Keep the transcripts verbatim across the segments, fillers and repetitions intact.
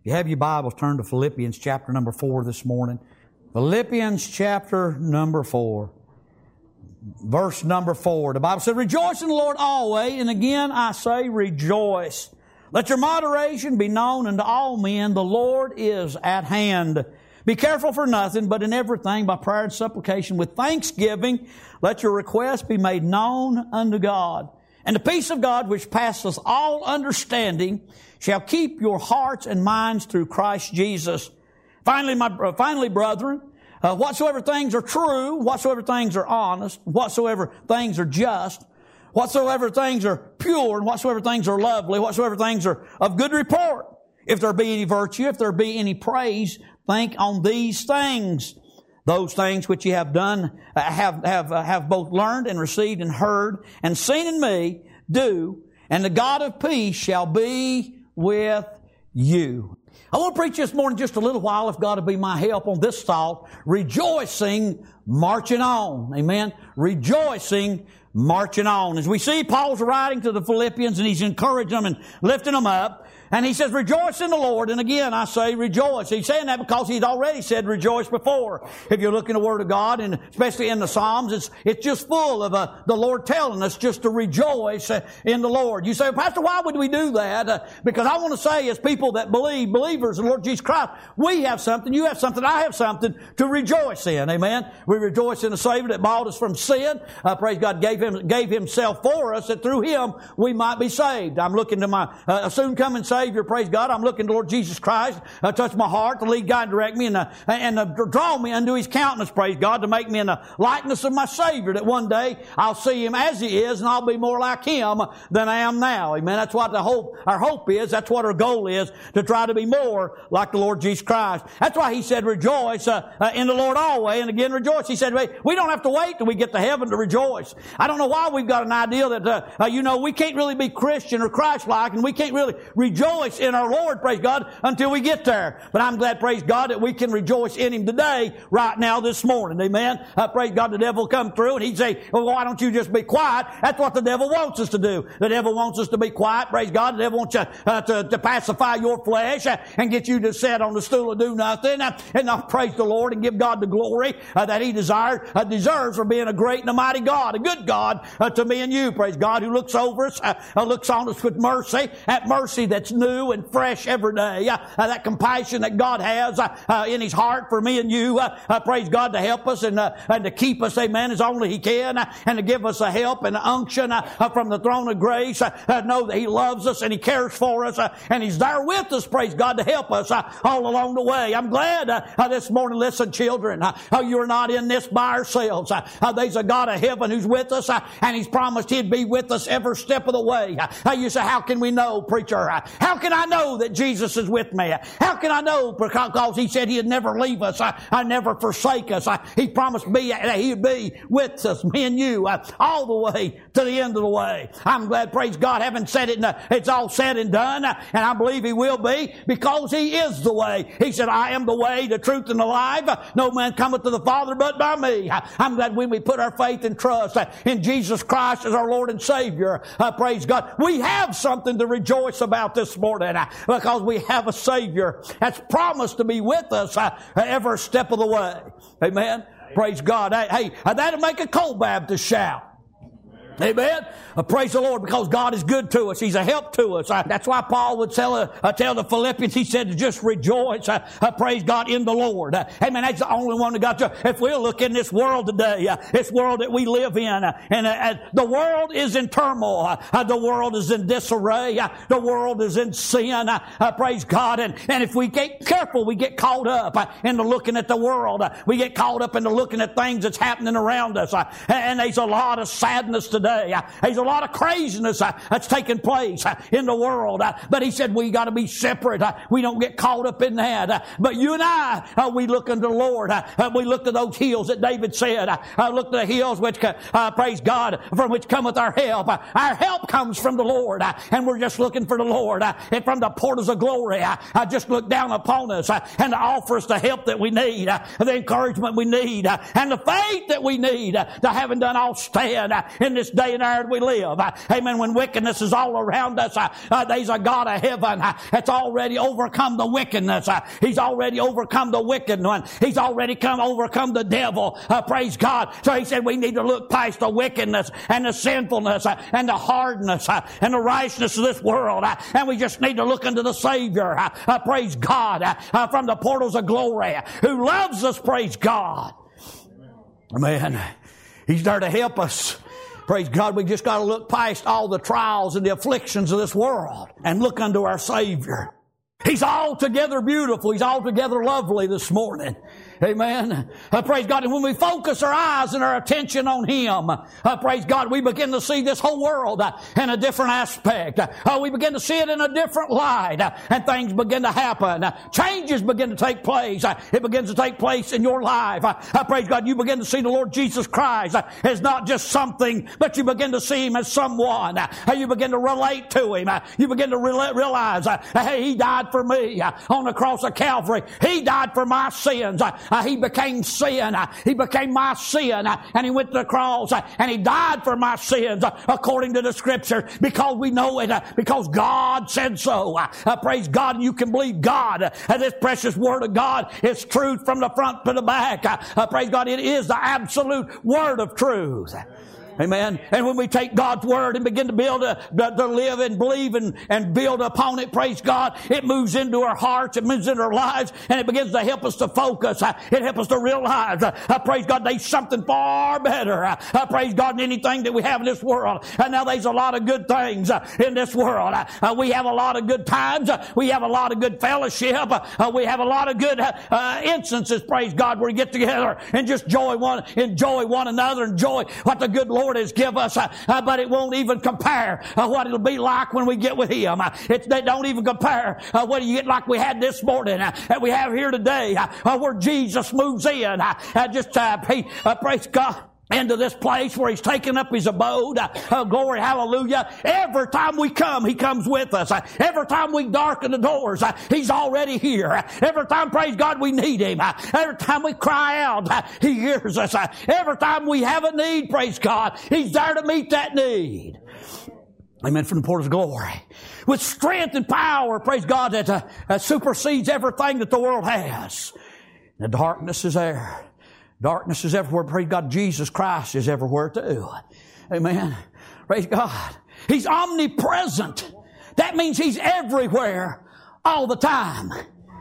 you have your Bibles, turn to Philippians chapter number four this morning. Philippians chapter number four. Verse number four. The Bible said, rejoice in the Lord always, and again I say rejoice. Let your moderation be known unto all men. The Lord is at hand. Be careful for nothing, but in everything by prayer and supplication with thanksgiving, let your requests be made known unto God. And the peace of God, which passeth all understanding, shall keep your hearts and minds through Christ Jesus. Finally, my uh, finally, brethren, uh, whatsoever things are true, whatsoever things are honest, whatsoever things are just, whatsoever things are pure, and whatsoever things are lovely, whatsoever things are of good report, if there be any virtue, if there be any praise, think on these things. Those things which ye have done, uh, have have uh, have both learned and received and heard and seen in me, do, and the God of peace shall be with you. I want to preach this morning just a little while, if God will be my help, on this thought: rejoicing, marching on. Amen. Rejoicing, marching on. As we see, Paul's writing to the Philippians, and he's encouraging them and lifting them up. And he says, rejoice in the Lord. And again, I say rejoice. He's saying that because he's already said rejoice before. If you look in the Word of God, and especially in the Psalms, it's it's just full of uh, the Lord telling us just to rejoice uh, in the Lord. You say, Pastor, why would we do that? Uh, because I want to say, as people that believe, believers in the Lord Jesus Christ, we have something, you have something, I have something to rejoice in. Amen. We rejoice in the Savior that bought us from sin. Uh, praise God, gave him gave Himself for us, that through Him we might be saved. I'm looking to my uh, soon coming Savior. Savior, praise God. I'm looking to Lord Jesus Christ, uh, touch my heart, to lead, guide, direct me, and, uh, and uh, draw me unto His countenance, praise God, to make me in the likeness of my Savior, that one day I'll see Him as He is, and I'll be more like Him than I am now. Amen. That's what the hope, our hope is. That's what our goal is, to try to be more like the Lord Jesus Christ. That's why He said, rejoice uh, uh, in the Lord always, and again rejoice. He said, wait, we don't have to wait till we get to heaven to rejoice. I don't know why we've got an idea that, uh, uh, you know, we can't really be Christian or Christ-like, and we can't really rejoice in our Lord, praise God, until we get there. But I'm glad, praise God, that we can rejoice in Him today, right now, this morning. Amen. Uh, praise God, the devil will come through and he'd say, well, why don't you just be quiet? That's what the devil wants us to do. The devil wants us to be quiet, praise God. The devil wants you uh, to, to pacify your flesh uh, and get you to sit on the stool and do nothing uh, and not praise the Lord and give God the glory uh, that He desired, uh, deserves for being a great and a mighty God, a good God uh, to me and you, praise God, who looks over us, uh, uh, looks on us with mercy, that mercy that's new and fresh every day. Uh, uh, that compassion that God has uh, uh, in His heart for me and you. Uh, uh, praise God, to help us and, uh, and to keep us, amen, as only He can, uh, and to give us a help and a unction uh, uh, from the throne of grace. Uh, uh, know that He loves us and He cares for us, uh, and He's there with us, praise God, to help us uh, all along the way. I'm glad uh, uh, this morning, listen, children, uh, uh, you're not in this by ourselves. Uh, uh, there's a God of heaven who's with us, uh, and He's promised He'd be with us every step of the way. Uh, uh, you say, how can we know, preacher? Uh, how can I know that Jesus is with me? How can I know? Because He said He'd never leave us. I, I never forsake us. I, he promised me that He'd be with us, me and you, uh, all the way to the end of the way. I'm glad, praise God, having said it, uh, it's all said and done, uh, and I believe He will be, because He is the way. He said, I am the way, the truth, and the life. Uh, no man cometh to the Father but by me. Uh, I'm glad when we put our faith and trust uh, in Jesus Christ as our Lord and Savior, uh, praise God, we have something to rejoice about this morning, uh, because we have a Savior that's promised to be with us uh, every step of the way. Amen. Praise God. Hey, hey, that'll make a cold Baptist shout. Amen. Uh, praise the Lord, because God is good to us. He's a help to us. Uh, that's why Paul would tell, uh, uh, tell the Philippians, he said to just rejoice, uh, uh, praise God, in the Lord. Uh, amen. That's the only one that got you. If we'll look in this world today, uh, this world that we live in, uh, and uh, uh, the world is in turmoil. Uh, uh, the world is in disarray. Uh, the world is in sin. Uh, uh, praise God. And, and if we get careful, we get caught up uh, into looking at the world. Uh, we get caught up into looking at things that's happening around us. Uh, and there's a lot of sadness today. Uh, there's a lot of craziness uh, that's taking place uh, in the world. Uh, but he said we got to be separate. Uh, we don't get caught up in that. Uh, but you and I, uh, we look unto the Lord. Uh, uh, we look to those hills that David said. Uh, uh, look to the hills which, uh, praise God, from which cometh our help. Uh, our help comes from the Lord. Uh, and we're just looking for the Lord. Uh, and from the portals of glory, uh, uh, just look down upon us uh, and to offer us the help that we need, uh, the encouragement we need, uh, and the faith that we need uh, to having done all stand uh, in this day and hour we live. Uh, amen. When wickedness is all around us, uh, uh, there's a God of heaven uh, that's already overcome the wickedness. Uh, he's already overcome the wicked one. He's already come overcome the devil. Uh, praise God. So he said we need to look past the wickedness and the sinfulness uh, and the hardness uh, and the righteousness of this world. Uh, and we just need to look into the Savior. Uh, uh, praise God. Uh, uh, from the portals of glory. Uh, who loves us. Praise God. Amen. He's there to help us. Praise God. We just got to look past all the trials and the afflictions of this world and look unto our Savior. He's altogether beautiful. He's altogether lovely this morning. Amen. Uh, praise God. And when we focus our eyes and our attention on Him, uh, praise God, we begin to see this whole world uh, in a different aspect. Uh, we begin to see it in a different light, uh, and things begin to happen. Uh, changes begin to take place. Uh, it begins to take place in your life. Uh, uh, praise God. You begin to see the Lord Jesus Christ uh, as not just something, but you begin to see Him as someone. Uh, you begin to relate to Him. Uh, you begin to re- realize, uh, hey, He died for me uh, on the cross of Calvary. He died for my sins. Uh, Uh, he became sin. Uh, he became my sin. Uh, and He went to the cross. Uh, and He died for my sins uh, according to the Scripture, because we know it. Uh, because God said so. Uh, uh, praise God. And you can believe God. Uh, this precious Word of God is truth from the front to the back. Uh, uh, praise God. It is the absolute Word of truth. Amen. And when we take God's Word and begin to build, a, to live and believe and, and build upon it, praise God, it moves into our hearts, it moves into our lives, and it begins to help us to focus. Uh, it helps us to realize, uh, uh, praise God, there's something far better, uh, uh, praise God, than anything that we have in this world. And now there's a lot of good things uh, in this world. Uh, uh, we have a lot of good times. Uh, we have a lot of good fellowship. Uh, uh, we have a lot of good uh, uh, instances, praise God, where we get together and just enjoy one, enjoy one another, enjoy what the good Lord has given us, uh, uh, but it won't even compare uh, what it'll be like when we get with Him. Uh, it, they don't even compare uh, what you get like we had this morning, uh, that we have here today, uh, uh, where Jesus moves in. Uh, uh, just uh, he, uh, praise God, into this place where He's taken up His abode. Uh, uh, glory, hallelujah. Every time we come, He comes with us. Uh, every time we darken the doors, uh, He's already here. Uh, every time, praise God, we need Him. Uh, every time we cry out, uh, He hears us. Uh, every time we have a need, praise God, He's there to meet that need. Amen. From the portals of glory. With strength and power, praise God, that uh, uh, supersedes everything that the world has. The darkness is there. Darkness is everywhere. Praise God. Jesus Christ is everywhere too. Amen. Praise God. He's omnipresent. That means He's everywhere all the time.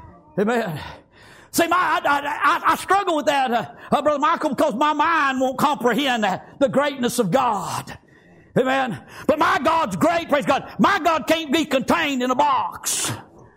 Amen. See, my, I, I, I struggle with that, uh, uh, Brother Michael, because my mind won't comprehend uh, the greatness of God. Amen. But my God's great. Praise God. My God can't be contained in a box.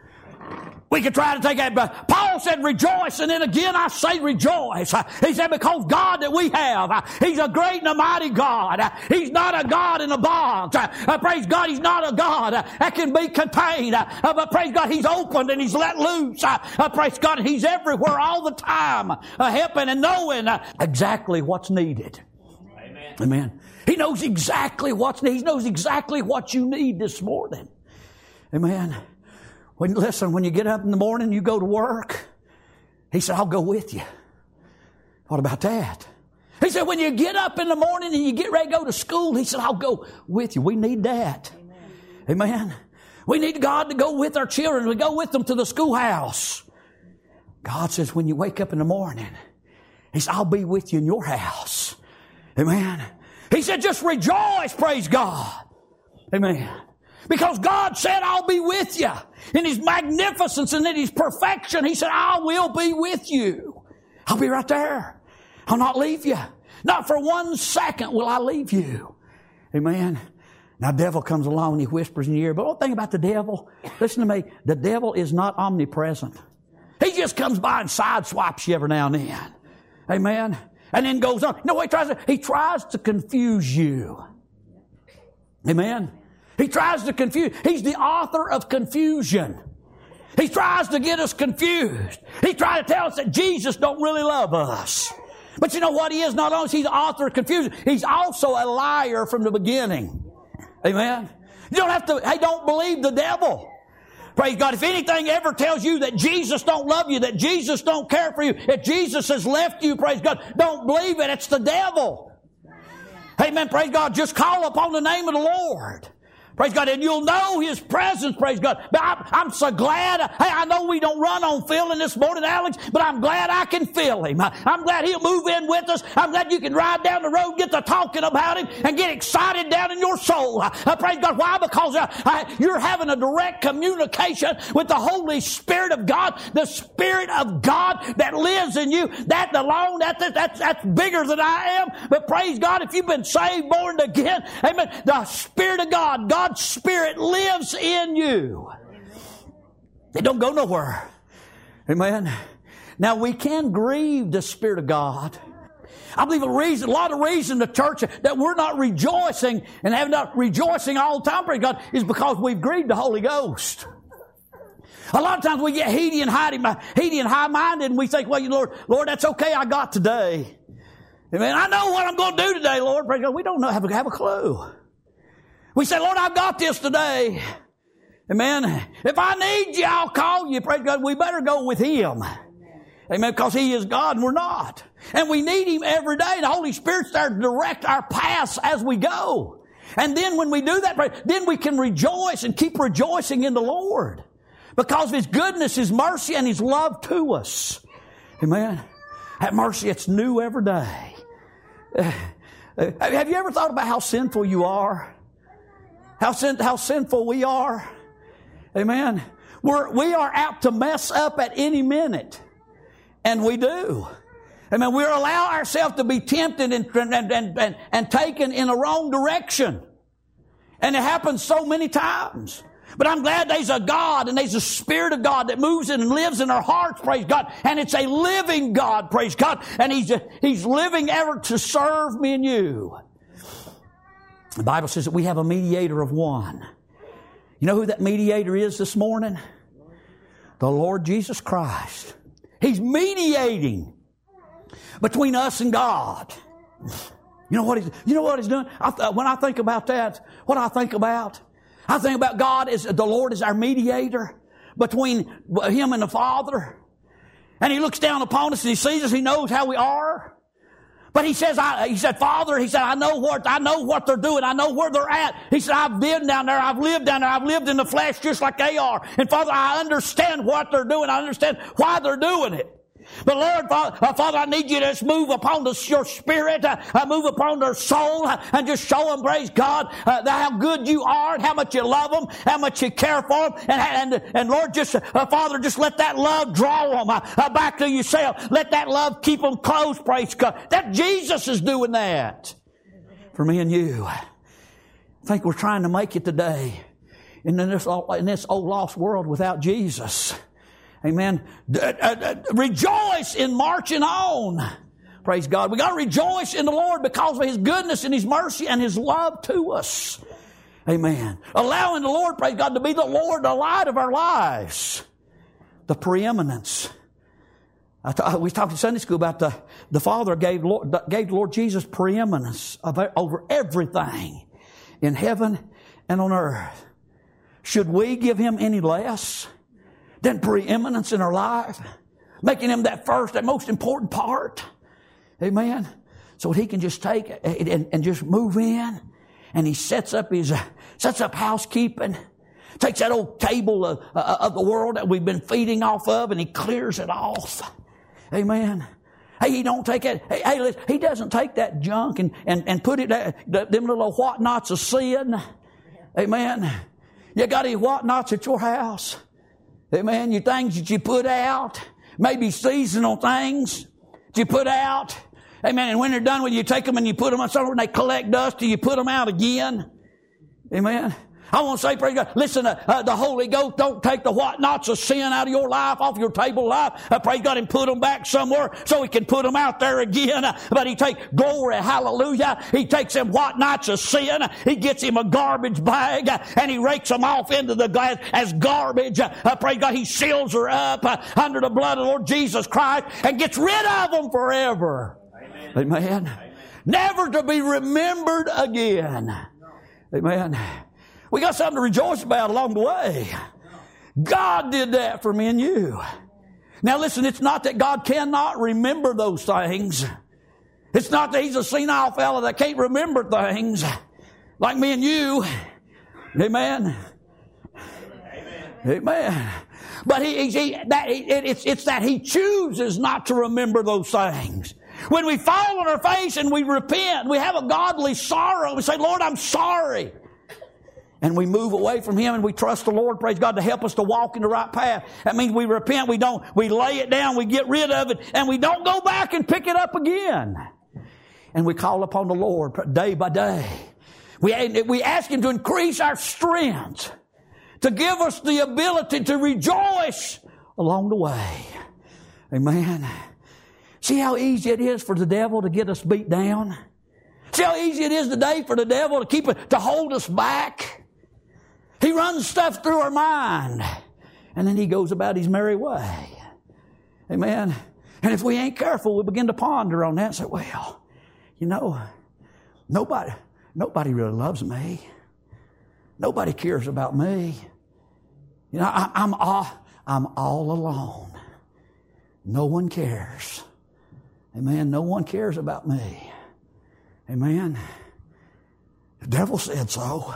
We could try to take that, but Paul said rejoice, and then again I say rejoice. He said because God that we have, He's a great and a mighty God. He's not a God in a box. Uh, praise God, He's not a God that can be contained. Uh, but praise God, He's opened and He's let loose. Uh, uh, praise God, and He's everywhere all the time, uh, helping and knowing uh, exactly what's needed. Amen. Amen. He knows exactly what's needed. He knows exactly what you need this morning. Amen. When, listen, when you get up in the morning, you go to work. He said, I'll go with you. What about that? He said, when you get up in the morning and you get ready to go to school, He said, I'll go with you. We need that. Amen. Amen. We need God to go with our children. We go with them to the schoolhouse. God says, when you wake up in the morning, He said, I'll be with you in your house. Amen. He said, just rejoice, praise God. Amen. Because God said, I'll be with you. In His magnificence and in His perfection, He said, I will be with you. I'll be right there. I'll not leave you. Not for one second will I leave you. Amen. Now, devil comes along and he whispers in your ear. But one thing about the devil, listen to me, the devil is not omnipresent. He just comes by and sideswipes you every now and then. Amen. And then goes on. You know what he tries to? He tries to confuse you. Amen. He tries to confuse. He's the author of confusion. He tries to get us confused. He tries to tell us that Jesus don't really love us. But you know what he is? Not only is he the author of confusion, he's also a liar from the beginning. Amen. You don't have to, hey, don't believe the devil. Praise God. If anything ever tells you that Jesus don't love you, that Jesus don't care for you, that Jesus has left you, praise God, don't believe it. It's the devil. Amen. Praise God. Just call upon the name of the Lord. Praise God. And you'll know His presence. Praise God. But I'm, I'm so glad. Hey, I know we don't run on feeling this morning, Alex, but I'm glad I can feel Him. I, I'm glad He'll move in with us. I'm glad you can ride down the road, get to talking about Him, and get excited down in your soul. I, I praise God. Why? Because uh, I, you're having a direct communication with the Holy Spirit of God, the Spirit of God that lives in you. That alone, that, that, that's, that's bigger than I am. But praise God, if you've been saved, born again, amen, the Spirit of God, God God's Spirit lives in you. It don't go nowhere. Amen. Now we can grieve the Spirit of God. I believe a reason, a lot of reason the church that we're not rejoicing and have not rejoicing all the time, praise God, is because we've grieved the Holy Ghost. A lot of times we get heady and high, heady and high-minded, and we think, well, Lord, Lord, that's okay. I got today. Amen. I know what I'm going to do today, Lord. Praise God. We don't know, have a, have a clue. We say, Lord, I've got this today. Amen. If I need you, I'll call you. Praise God. We better go with Him. Amen. Because He is God and we're not. And we need Him every day. The Holy Spirit's there to direct our paths as we go. And then when we do that, then we can rejoice and keep rejoicing in the Lord. Because of His goodness, His mercy, and His love to us. Amen. That mercy, it's new every day. Uh, uh, have you ever thought about how sinful you are? How, sin, how sinful we are. Amen. We're, we are apt to mess up at any minute. And we do. Amen. We allow ourselves to be tempted and, and, and, and, and taken in the wrong direction. And it happens so many times. But I'm glad there's a God and there's a Spirit of God that moves in and lives in our hearts, praise God. And it's a living God, praise God. And He's, a, He's living ever to serve me and you. The Bible says that we have a mediator of one. You know who that mediator is this morning? The Lord Jesus Christ. He's mediating between us and God. You know what He's, you know what He's doing? I, when I think about that, what I think about, I think about God as the Lord is our mediator between Him and the Father. And He looks down upon us and He sees us. He knows how we are. But he says, I, he said, Father, he said, I know what, I know what they're doing. I know where they're at. He said, I've been down there. I've lived down there. I've lived in the flesh just like they are. And Father, I understand what they're doing. I understand why they're doing it. But Lord, uh, Father, I need you to just move upon the, your spirit, uh, uh, move upon their soul, uh, and just show them, praise God, uh, how good you are and how much you love them, how much you care for them. And, and, and Lord, just, uh, Father, just let that love draw them uh, uh, back to yourself. Let that love keep them close, praise God. That Jesus is doing that for me and you. I think we're trying to make it today in this, in this old lost world without Jesus. Amen. D- uh, uh, rejoice in marching on. Praise God. We got to rejoice in the Lord because of His goodness and His mercy and His love to us. Amen. Allowing the Lord, praise God, to be the Lord, the light of our lives. The preeminence. I th- we talked in Sunday school about the, the Father gave, Lord, gave the Lord Jesus preeminence of, over everything in heaven and on earth. Should we give Him any less than preeminence in our life? Making Him that first, that most important part. Amen. So He can just take it and, and just move in. And He sets up His, uh, sets up housekeeping. Takes that old table of, uh, of the world that we've been feeding off of and He clears it off. Amen. Hey, He don't take it. Hey, hey listen, He doesn't take that junk and, and, and put it, uh, them little whatnots of sin. Amen. You got any whatnots at your house? Amen. Your things that you put out, maybe seasonal things that you put out. Amen. And when they're done with you, take them and you put them on somewhere and they collect dust till you put them out again. Amen. I want to say, praise God, listen, uh, uh, the Holy Ghost don't take the whatnots of sin out of your life, off your table life, uh, praise God, and put them back somewhere so He can put them out there again. Uh, but He takes, glory, hallelujah, He takes them whatnots of sin, uh, He gets Him a garbage bag, uh, and He rakes them off into the glass as garbage. Uh, uh, praise God, He seals her up uh, under the blood of the Lord Jesus Christ and gets rid of them forever. Amen. Amen. Amen. Never to be remembered again. Amen. We got something to rejoice about along the way. God did that for me and you. Now listen, it's not that God cannot remember those things. It's not that he's a senile fella that can't remember things like me and you. Amen. Amen. Amen. But he, he, that, it, it's, it's that he chooses not to remember those things. When we fall on our face and we repent, we have a godly sorrow. We say, Lord, I'm sorry. And we move away from him and we trust the Lord, praise God, to help us to walk in the right path. That means we repent, we don't, we lay it down, we get rid of it, and we don't go back and pick it up again. And we call upon the Lord day by day. We, we ask him to increase our strength, to give us the ability to rejoice along the way. Amen. See how easy it is for the devil to get us beat down? See how easy it is today for the devil to keep it, to hold us back? He runs stuff through our mind, and then he goes about his merry way. Amen. And if we ain't careful, we begin to ponder on that and say, well, you know, nobody, nobody really loves me. Nobody cares about me. You know, I, I'm all, I'm all alone. No one cares. Amen. No one cares about me. Amen. The devil said so.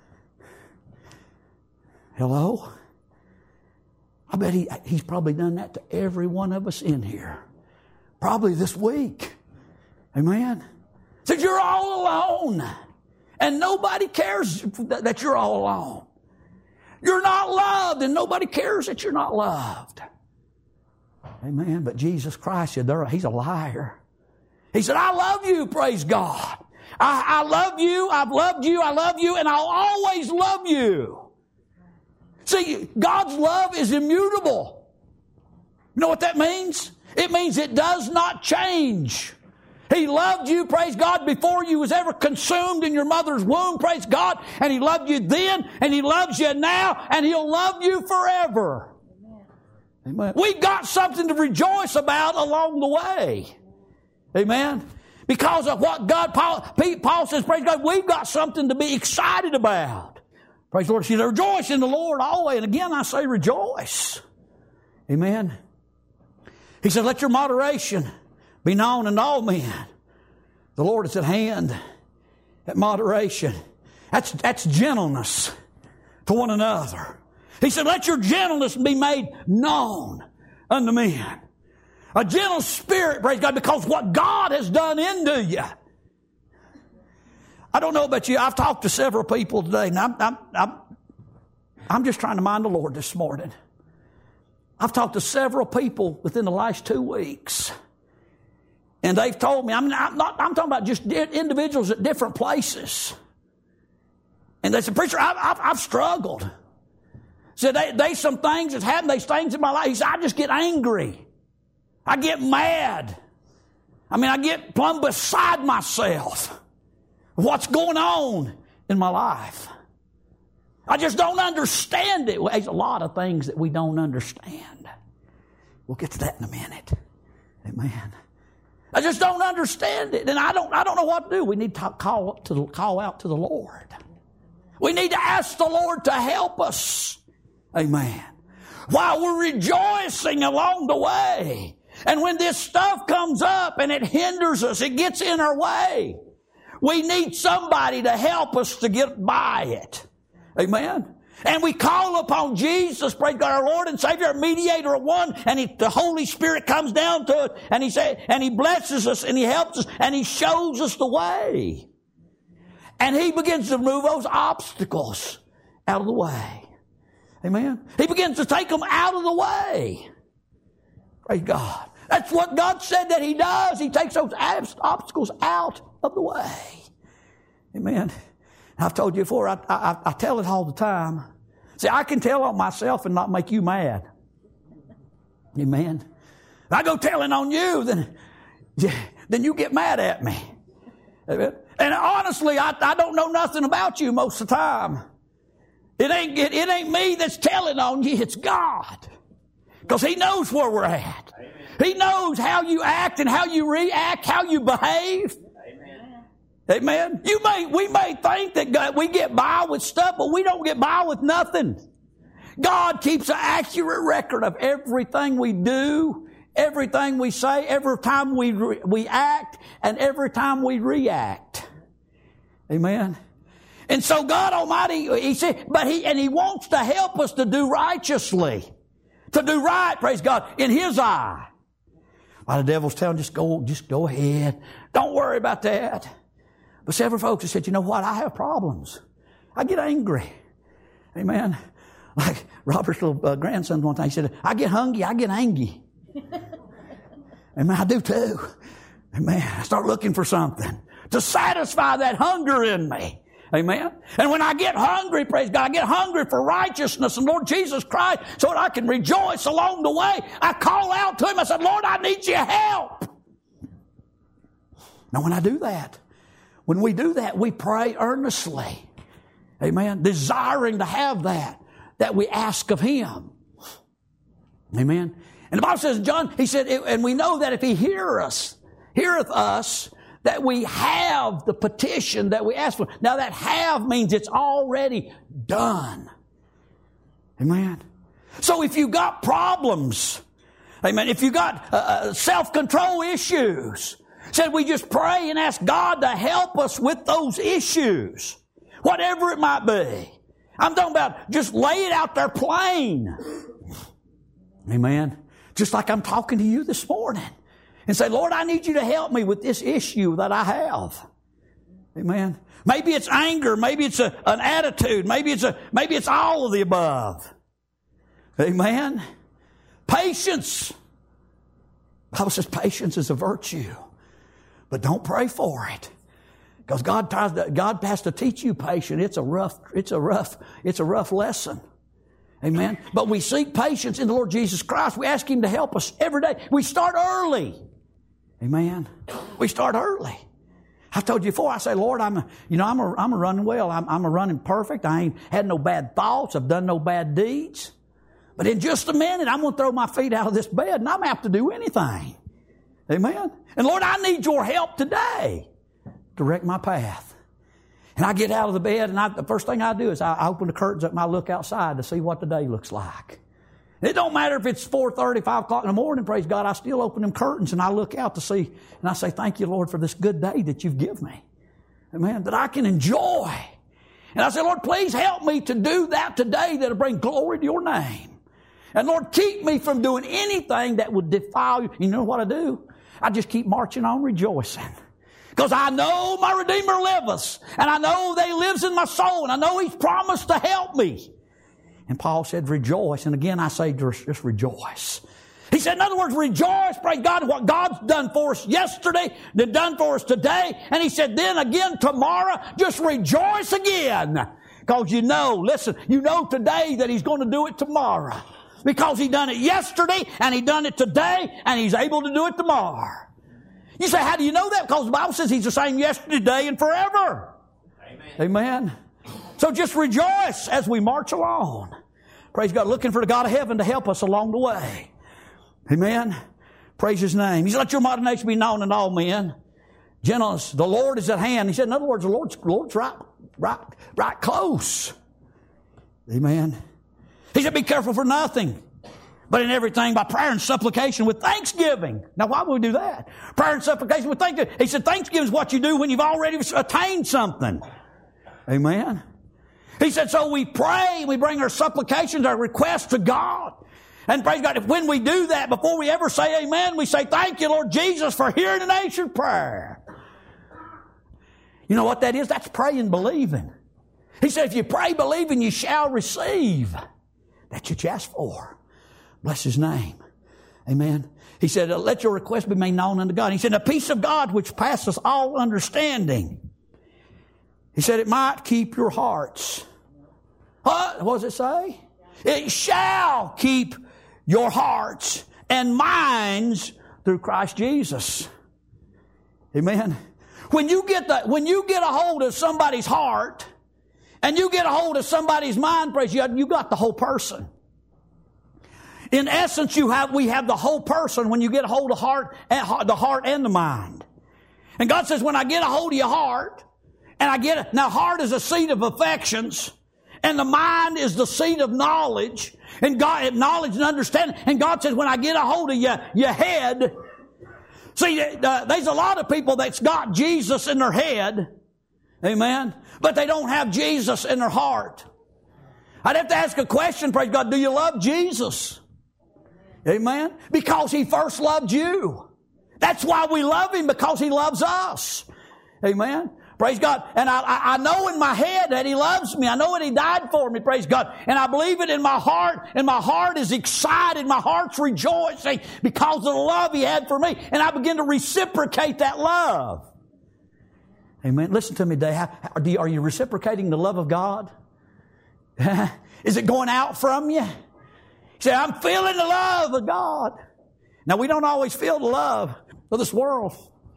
Hello? I bet he, he's probably done that to every one of us in here. Probably this week. Amen. Said you're all alone. And nobody cares that you're all alone. You're not loved and nobody cares that you're not loved. Amen. But Jesus Christ said, he's a liar. He said, I love you, praise God. I, I love you, I've loved you, I love you, and I'll always love you. See, God's love is immutable. You know what that means? It means it does not change. He loved you, praise God, before you was ever consumed in your mother's womb, praise God. And He loved you then, and He loves you now, and He'll love you forever. Amen. We've got something to rejoice about along the way. Amen. Because of what God, Paul, Paul says, praise God, we've got something to be excited about. Praise the Lord. He says, rejoice in the Lord always. And again, I say rejoice. Amen. He said, let your moderation be known unto all men. The Lord is at hand. That moderation. That's, that's gentleness to one another. He said, let your gentleness be made known unto men. A gentle spirit, praise God, because what God has done into you. I don't know about you. I've talked to several people today, and I'm, I'm, I'm, I'm just trying to mind the Lord this morning. I've talked to several people within the last two weeks, and they've told me, I'm not, I'm talking about just individuals at different places. And they said, preacher, I've, I've, I've struggled. Said, they, there's some things that's happened, there's things in my life. He said, I just get angry. I get mad. I mean, I get plumb beside myself. What's going on in my life? I just don't understand it. Well, there's a lot of things that we don't understand. We'll get to that in a minute. Amen. I just don't understand it, and I don't. I don't know what to do. We need to call up to the, call out to the Lord. We need to ask the Lord to help us. Amen. While we're rejoicing along the way. And when this stuff comes up and it hinders us, it gets in our way, we need somebody to help us to get by it. Amen. And we call upon Jesus, praise God, our Lord and Savior, our mediator of one, and he, the Holy Spirit comes down to it, and He say, and He blesses us, and He helps us, and He shows us the way. And He begins to remove those obstacles out of the way. Amen. He begins to take them out of the way. Praise God. That's what God said that He does. He takes those obstacles out of the way. Amen. I've told you before, I, I, I tell it all the time. See, I can tell on myself and not make you mad. Amen. If I go telling on you, then, then you get mad at me. Amen. And honestly, I, I don't know nothing about you most of the time. It ain't, it, it ain't me that's telling on you, it's God. Because He knows where we're at. Amen. He knows how you act and how you react, how you behave. Amen. Amen. You may, we may think that God, we get by with stuff, but we don't get by with nothing. God keeps an accurate record of everything we do everything we say, every time we re- we act, and every time we react. Amen. And so God Almighty, He said, but He, and He wants to help us to do righteously. To do right, praise God, in His eye. While the devil's telling, just go, just go ahead. Don't worry about that. But several folks have said, you know what, I have problems. I get angry. Amen. Like Robert's little uh, grandson one time, he said, I get hungry, I get angry. Amen, I do too. Amen. I start looking for something to satisfy that hunger in me. Amen. And when I get hungry, praise God, I get hungry for righteousness and Lord Jesus Christ so that I can rejoice along the way. I call out to Him. I said, Lord, I need your help. Now when I do that, when we do that, we pray earnestly. Amen. Desiring to have that, that we ask of Him. Amen. And the Bible says, John, he said, and we know that if He hear us, heareth us, that we have the petition that we ask for. Now that have means it's already done. Amen. So if you got problems, amen, if you got uh, self-control issues, said we just pray and ask God to help us with those issues, whatever it might be. I'm talking about just lay it out there plain. Amen. Just like I'm talking to you this morning. And say, Lord, I need you to help me with this issue that I have. Amen. Maybe it's anger. Maybe it's a, an attitude. Maybe it's a, maybe it's all of the above. Amen. Patience. The Bible says patience is a virtue. But don't pray for it. Because God tries to, God has to teach you patience. It's a rough, it's a rough, it's a rough lesson. Amen. But we seek patience in the Lord Jesus Christ. We ask Him to help us every day. We start early. Amen. We start early. I've told you before, I say, Lord, I'm a, you know, I'm a, I'm a running well. I'm, I'm a running perfect. I ain't had no bad thoughts. I've done no bad deeds. But in just a minute, I'm going to throw my feet out of this bed and I'm going to have to do anything. Amen. And Lord, I need your help today. Direct my path. And I get out of the bed and I, the first thing I do is I open the curtains up and I look outside to see what the day looks like. It don't matter if it's four thirty, five o'clock in the morning, praise God, I still open them curtains and I look out to see, and I say, thank you, Lord, for this good day that you've given me. Amen. That I can enjoy. And I say, Lord, please help me to do that today that'll bring glory to your name. And Lord, keep me from doing anything that would defile you. You know what I do? I just keep marching on rejoicing. Because I know my Redeemer liveth, and I know that He lives in my soul, and I know He's promised to help me. And Paul said, rejoice. And again, I say, just rejoice. He said, in other words, rejoice, praise God, what God's done for us yesterday, done for us today. And he said, then again tomorrow, just rejoice again. Because you know, listen, you know today that He's going to do it tomorrow. Because He done it yesterday, and He done it today, and He's able to do it tomorrow. You say, how do you know that? Because the Bible says He's the same yesterday, today, and forever. Amen. Amen. So just rejoice as we march along. Praise God, looking for the God of heaven to help us along the way. Amen. Praise His name. He said, let your moderation be known unto all men. Gentleness, the Lord is at hand. He said, in other words, the Lord's, the Lord's right, right, right close. Amen. He said, be careful for nothing, but in everything by prayer and supplication with thanksgiving. Now, why would we do that? Prayer and supplication with thanksgiving. He said, thanksgiving is what you do when you've already attained something. Amen. He said, so we pray, we bring our supplications, our requests to God. And praise God, if when we do that, before we ever say amen, we say, thank you, Lord Jesus, for hearing the nation's prayer. You know what that is? That's praying, believing. He said, if you pray, believing, you shall receive that which you ask for. Bless His name. Amen. He said, let your request be made known unto God. He said, the peace of God which passes all understanding. He said, it might keep your hearts. What? What does it say? It shall keep your hearts and minds through Christ Jesus. Amen. When you get the, when you get a hold of somebody's heart and you get a hold of somebody's mind, praise God, you got the whole person. In essence, you have, we have the whole person when you get a hold of heart, the heart and the mind. And God says, when I get a hold of your heart, and I get it, now heart is a seat of affections, And the mind is the seat of knowledge. And God, knowledge and understanding. And God says, when I get a hold of your, your head. See, uh, there's a lot of people that's got Jesus in their head. Amen. But they don't have Jesus in their heart. I'd have to ask a question, praise God. Do you love Jesus? Amen. Because He first loved you. That's why we love Him, because He loves us. Amen. Praise God. And I, I know in my head that He loves me. I know that He died for me. Praise God. And I believe it in my heart. And my heart is excited. My heart's rejoicing because of the love He had for me. And I begin to reciprocate that love. Amen. Listen to me today. How, are, you, are you reciprocating the love of God? Is it going out from you? You say, I'm feeling the love of God. Now, we don't always feel the love of this world.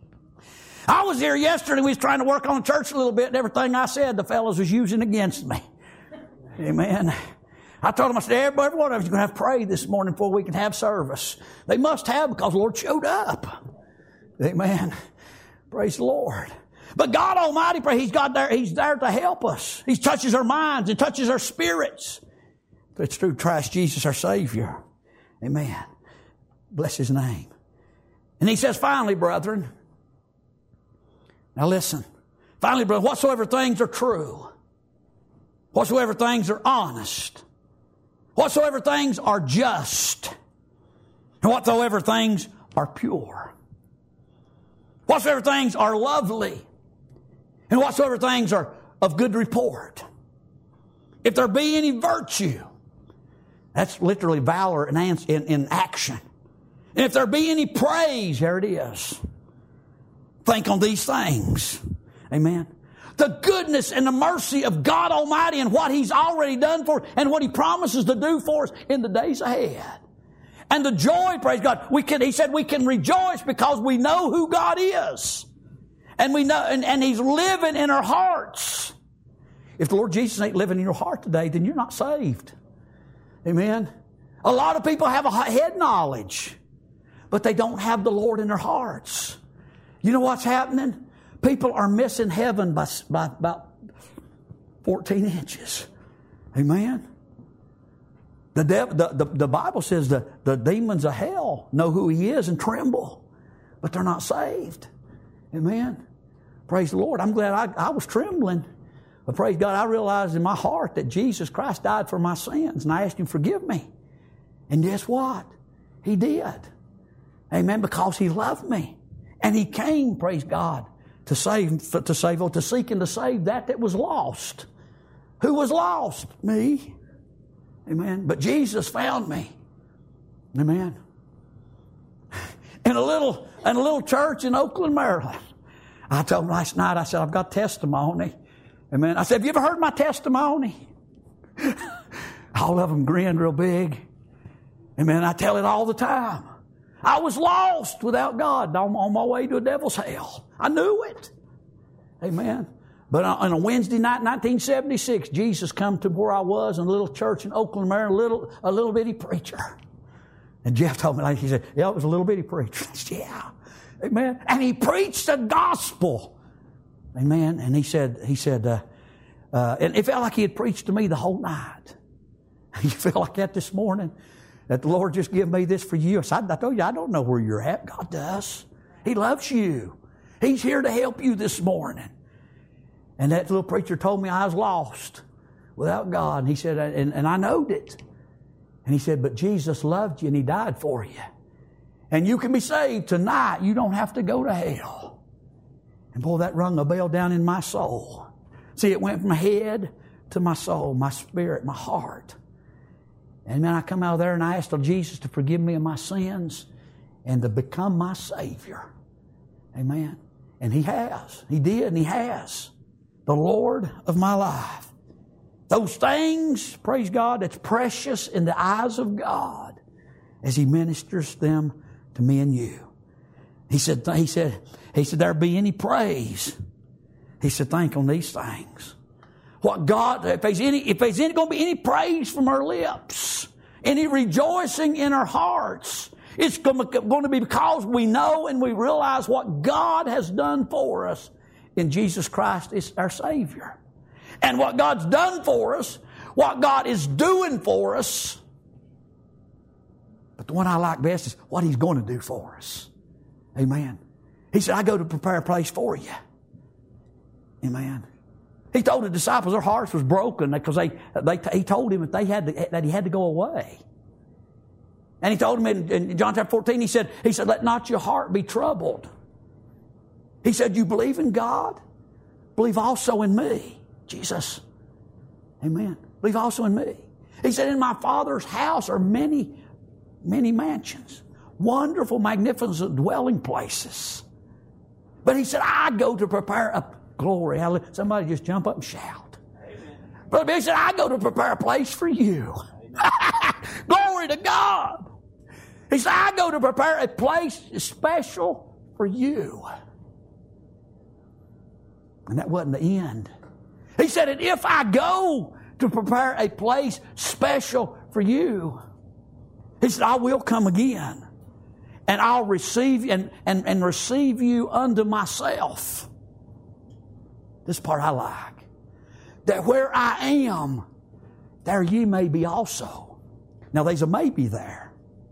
I was here yesterday. We was trying to work on the church a little bit, and everything I said, the fellows was using against me. Amen. I told them, I said, every one of you is going to have to pray this morning before we can have service. They must have, because the Lord showed up. Amen. Praise the Lord. But God Almighty, He's God there. He's there to help us. He touches our minds and touches our spirits. But it's through Christ Jesus, our Savior. Amen. Bless His name. And He says, finally, brethren. Now listen. Finally, brethren, whatsoever things are true, whatsoever things are honest, whatsoever things are just, and whatsoever things are pure, whatsoever things are lovely, and whatsoever things are of good report. If there be any virtue, that's literally valor in, in, in action. And if there be any praise, here it is. Think on these things. Amen. The goodness and the mercy of God Almighty and what He's already done for us and what He promises to do for us in the days ahead. And the joy, praise God, we can, He said we can rejoice because we know who God is. And we know, and, and He's living in our hearts. If the Lord Jesus ain't living in your heart today, then you're not saved. Amen. A lot of people have a head knowledge, but they don't have the Lord in their hearts. You know what's happening? People are missing heaven by, by about fourteen inches. Amen. The, dev, the, the, the Bible says the, the demons of hell know who He is and tremble, but they're not saved. Amen. Praise the Lord. I'm glad I, I was trembling. But praise God, I realized in my heart that Jesus Christ died for my sins, and I asked Him, forgive me. And guess what? He did. Amen. Because He loved me. And He came, praise God, to save, to save, or to seek and to save that that was lost. Who was lost? Me. Amen. But Jesus found me. Amen. In a little, in a little church in Oakland, Maryland. I told them last night, I said, I've got testimony. Amen. I said, have you ever heard my testimony? All of them grinned real big. Amen. I tell it all the time. I was lost without God on, on my way to a devil's hell. I knew it. Amen. But on a Wednesday night, nineteen seventy-six, Jesus come to where I was in a little church in Oakland, Maryland, a little, a little bitty preacher. And Jeff told me, like, he said, yeah, it was a little bitty preacher. I said, yeah. Amen. And he preached the gospel. Amen. And he said, he said, uh, uh, and it felt like he had preached to me the whole night. You feel like that this morning? That the Lord just give me this for you. I said, I told you, I don't know where you're at. God does. He loves you. He's here to help you this morning. And that little preacher told me I was lost without God. And he said, and, and I knowed it. And he said, but Jesus loved you and He died for you. And you can be saved tonight. You don't have to go to hell. And boy, that rung a bell down in my soul. See, it went from my head to my soul, my spirit, my heart. And then I come out of there and I asked Jesus to forgive me of my sins and to become my Savior. Amen. And He has. He did and He has. The Lord of my life. Those things, praise God, that's precious in the eyes of God as He ministers them to me and you. He said, he said, he said, there be any praise. He said, think on these things. What God, if there's any, if there's any, going to be any praise from our lips, any rejoicing in our hearts, it's going to be because we know and we realize what God has done for us in Jesus Christ is our Savior. And what God's done for us, what God is doing for us. But the one I like best is what He's going to do for us. Amen. He said, I go to prepare a place for you. Amen. He told the disciples their hearts was broken because they, they, he told them that, they had to, that He had to go away. And He told them in, in John chapter fourteen, He said, He said, let not your heart be troubled. He said, you believe in God? Believe also in me. Jesus. Amen. Believe also in me. He said, in my Father's house are many, many mansions. Wonderful, magnificent dwelling places. But He said, I go to prepare a glory. Somebody just jump up and shout. Amen. Brother Bill said, I go to prepare a place for you. Glory to God. He said, I go to prepare a place special for you. And that wasn't the end. He said, and if I go to prepare a place special for you, He said, I will come again. And I'll receive and, and, and receive you unto myself. This part I like. That where I am, there ye may be also. Now there's a maybe there.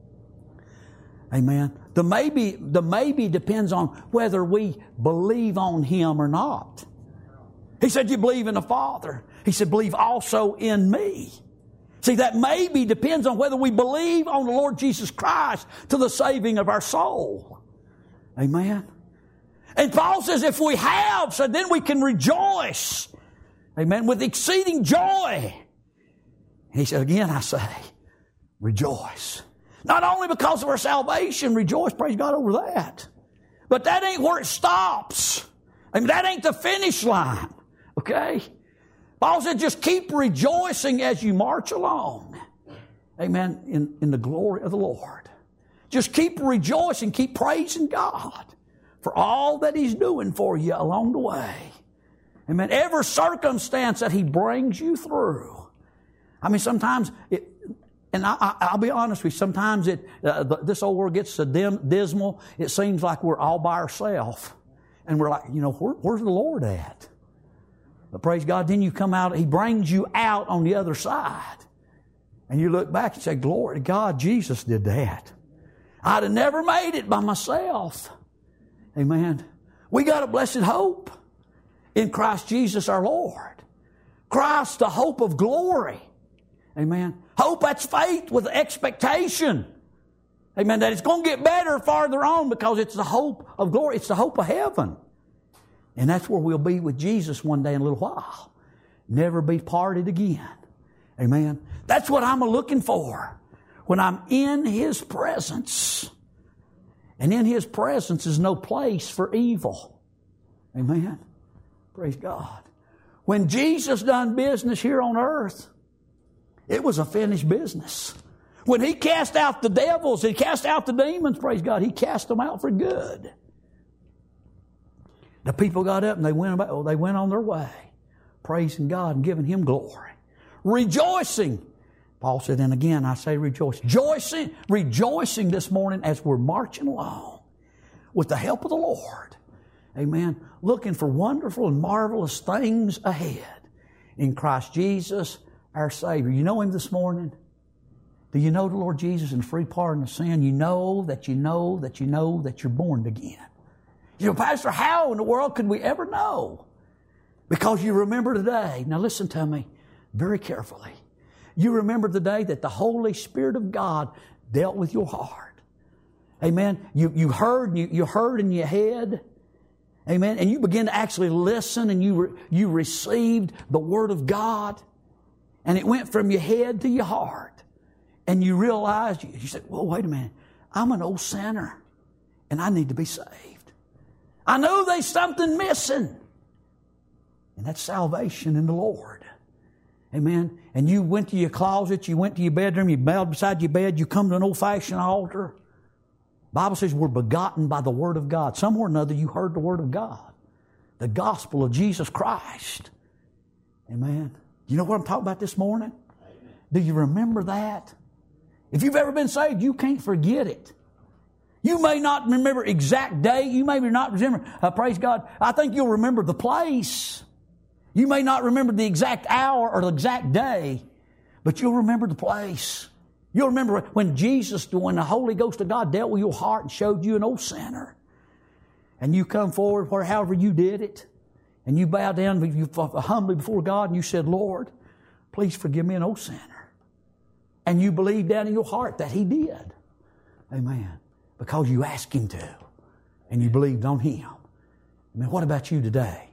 Amen. The maybe, the maybe depends on whether we believe on Him or not. He said, you believe in the Father. He said, believe also in me. See, that maybe depends on whether we believe on the Lord Jesus Christ to the saving of our soul. Amen. And Paul says if we have, so then we can rejoice. Amen. With exceeding joy. He said, again I say, rejoice. Not only because of our salvation, rejoice, praise God over that. But that ain't where it stops. I mean, that ain't the finish line. Okay? Paul said, just keep rejoicing as you march along. Amen. In, in the glory of the Lord. Just keep rejoicing, keep praising God for all that He's doing for you along the way. Amen. Every circumstance that He brings you through. I mean, sometimes, it, and I, I, I'll be honest with you, sometimes it, uh, the, this old world gets so dim, dismal, it seems like we're all by ourselves. And we're like, you know, where, where's the Lord at? But praise God, then you come out, He brings you out on the other side. And you look back and say, glory to God, Jesus did that. I'd have never made it by myself. Amen. We got a blessed hope in Christ Jesus our Lord. Christ, the hope of glory. Amen. Hope, that's faith with expectation. Amen. That it's going to get better farther on because it's the hope of glory. It's the hope of heaven. And that's where we'll be with Jesus one day in a little while. Never be parted again. Amen. That's what I'm looking for when I'm in His presence. And in His presence is no place for evil. Amen. Praise God. When Jesus done business here on earth, it was a finished business. When He cast out the devils, He cast out the demons, praise God, He cast them out for good. The people got up and they went about, oh, they went on their way, praising God and giving Him glory. Rejoicing. Paul said, and again I say rejoice. Rejoicing, rejoicing this morning as we're marching along with the help of the Lord. Amen. Looking for wonderful and marvelous things ahead in Christ Jesus, our Savior. You know Him this morning? Do you know the Lord Jesus and free pardon of sin? You know that you know that you know that you're born again. You know, Pastor, how in the world could we ever know? Because you remember today. Now listen to me very carefully. You remember the day that the Holy Spirit of God dealt with your heart. Amen. You, you heard, you, you heard in your head. Amen. And you began to actually listen and you, re, you received the Word of God. And it went from your head to your heart. And you realized, you said, well, wait a minute. I'm an old sinner and I need to be saved. I know there's something missing. And that's salvation in the Lord. Amen. And you went to your closet, you went to your bedroom, you bowed beside your bed, you come to an old-fashioned altar. The Bible says we're begotten by the Word of God. Somewhere or another you heard the Word of God. The gospel of Jesus Christ. Amen. You know what I'm talking about this morning? Amen. Do you remember that? If you've ever been saved, you can't forget it. You may not remember exact day. You may not remember, uh, praise God, I think you'll remember the place. You may not remember the exact hour or the exact day, But you'll remember the place. You'll remember when Jesus, when the Holy Ghost of God dealt with your heart and showed you an old sinner. And you come forward, where however you did it, and you bow down you humbly before God and you said, Lord, please forgive me, an old sinner. And you believed down in your heart that He did. Amen. Because you asked Him to. And you believed on Him. I mean, what about you today?